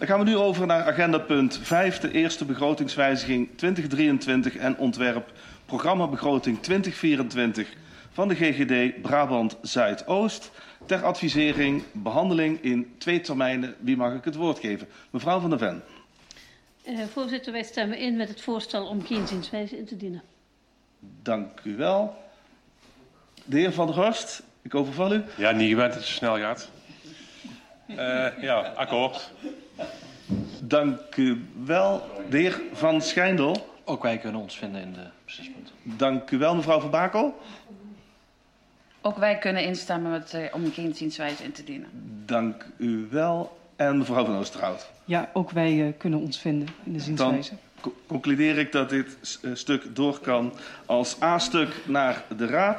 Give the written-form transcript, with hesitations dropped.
Dan gaan we nu over naar agenda punt 5, de eerste begrotingswijziging 2023 en ontwerp programmabegroting 2024 van de GGD Brabant Zuidoost. Ter advisering, behandeling in 2 termijnen. Wie mag ik het woord geven? Mevrouw Van der Ven. Voorzitter, wij stemmen in met het voorstel om geen zienswijze in te dienen. Dank u wel. De heer Van der Horst, ik overval u. Ja, niet gewend dat het zo snel gaat. Ja, akkoord. Dank u wel. De heer Van Schijndel. Ook wij kunnen ons vinden in de beslispunten. Dank u wel, mevrouw Van Bakel. Ook wij kunnen instemmen met, om geen zienswijze in te dienen. Dank u wel. En mevrouw Van Oosterhout. Ja, ook wij kunnen ons vinden in de zienswijze. Dan concludeer ik dat dit stuk door kan als A-stuk naar de Raad.